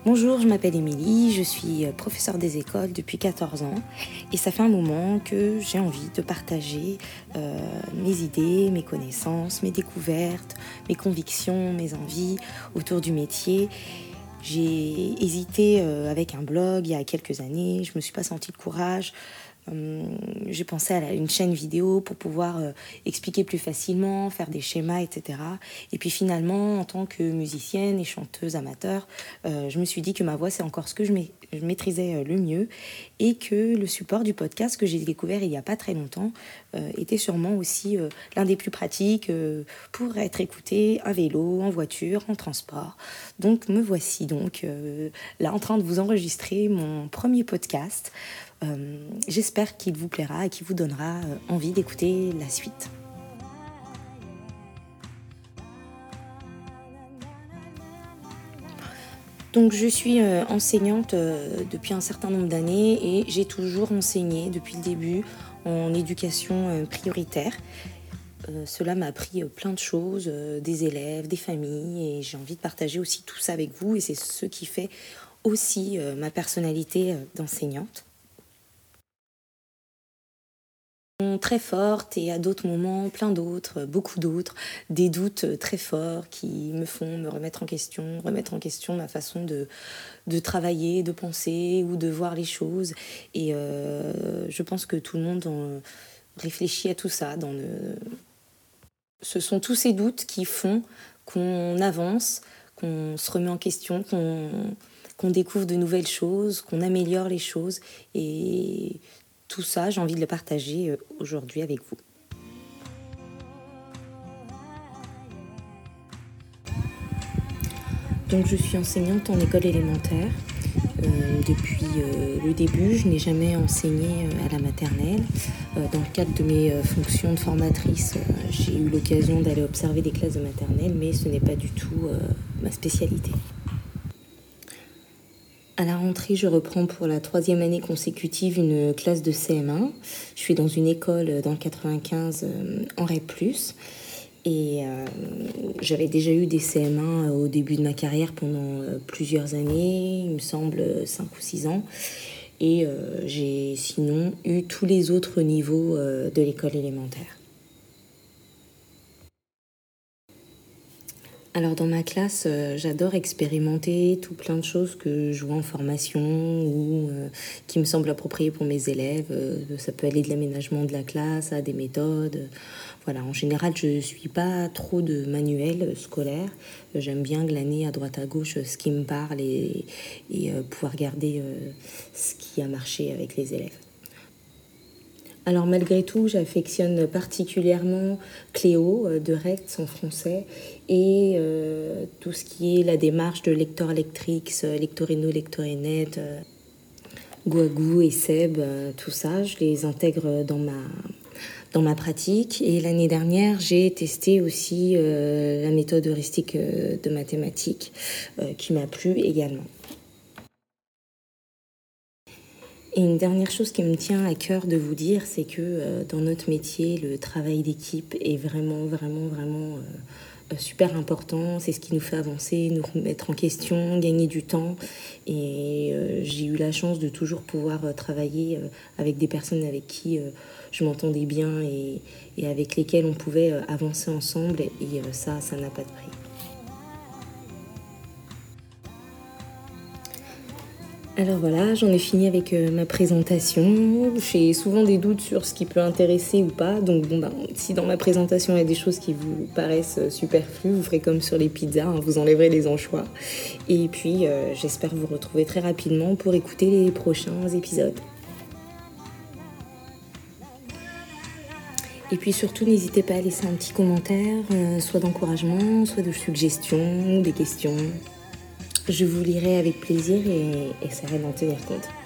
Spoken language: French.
Bonjour, je m'appelle Émilie, je suis professeure des écoles depuis 14 ans et ça fait un moment que j'ai envie de partager mes idées, mes connaissances, mes découvertes, mes convictions, mes envies autour du métier. J'ai hésité avec un blog il y a quelques années, je me suis pas sentie de courage. J'ai pensé à une chaîne vidéo pour pouvoir expliquer plus facilement, faire des schémas, etc. Et puis finalement, en tant que musicienne et chanteuse amateur, je me suis dit que ma voix, c'est encore ce que je maîtrisais le mieux et que le support du podcast que j'ai découvert il n'y a pas très longtemps était sûrement aussi l'un des plus pratiques pour être écouté à vélo, en voiture, en transport. Donc me voici donc là en train de vous enregistrer mon premier podcast. J'espère qu'il vous plaira et qu'il vous donnera envie d'écouter la suite. Donc je suis enseignante depuis un certain nombre d'années et j'ai toujours enseigné depuis le début en éducation prioritaire. Cela m'a appris plein de choses, des élèves, des familles, et j'ai envie de partager aussi tout ça avec vous, et c'est ce qui fait aussi ma personnalité d'enseignante. Très forte et à d'autres moments plein d'autres, beaucoup d'autres, des doutes très forts qui me font me remettre en question ma façon de travailler, de penser ou de voir les choses. Et je pense que tout le monde réfléchit à tout ça. Ce sont tous ces doutes qui font qu'on avance, qu'on se remet en question, qu'on découvre de nouvelles choses, qu'on améliore les choses. Et tout ça, j'ai envie de le partager aujourd'hui avec vous. Donc je suis enseignante en école élémentaire. Depuis le début, je n'ai jamais enseigné à la maternelle. Dans le cadre de mes fonctions de formatrice, j'ai eu l'occasion d'aller observer des classes de maternelle, mais ce n'est pas du tout ma spécialité. À la rentrée, je reprends pour la 3e année consécutive une classe de CM1. Je suis dans une école dans le 95 en REP+. Et j'avais déjà eu des CM1 au début de ma carrière pendant plusieurs années, il me semble 5 ou 6 ans. Et j'ai sinon eu tous les autres niveaux de l'école élémentaire. Alors dans ma classe, j'adore expérimenter tout plein de choses que je vois en formation ou qui me semblent appropriées pour mes élèves. Ça peut aller de l'aménagement de la classe à des méthodes. Voilà, en général, je ne suis pas trop de manuels scolaires. J'aime bien glaner à droite à gauche ce qui me parle et pouvoir regarder ce qui a marché avec les élèves. Alors malgré tout, j'affectionne particulièrement Cléo de Rects en français et tout ce qui est la démarche de Lector-Lectrix, Lectorino, Lectorinet, Gouagou et Seb, tout ça, je les intègre dans ma pratique. Et l'année dernière, j'ai testé aussi la méthode heuristique de mathématiques qui m'a plu également. Et une dernière chose qui me tient à cœur de vous dire, c'est que dans notre métier, le travail d'équipe est vraiment super important. C'est ce qui nous fait avancer, nous remettre en question, gagner du temps. Et j'ai eu la chance de toujours pouvoir travailler avec des personnes avec qui je m'entendais bien et avec lesquelles on pouvait avancer ensemble. Et ça n'a pas de prix. Alors voilà, j'en ai fini avec ma présentation. J'ai souvent des doutes sur ce qui peut intéresser ou pas. Donc si dans ma présentation il y a des choses qui vous paraissent superflues, vous ferez comme sur les pizzas, vous enlèverez les anchois. Et puis j'espère vous retrouver très rapidement pour écouter les prochains épisodes. Et puis surtout, n'hésitez pas à laisser un petit commentaire, soit d'encouragement, soit de suggestions, des questions. Je vous lirai avec plaisir et essaierai d'en tenir compte.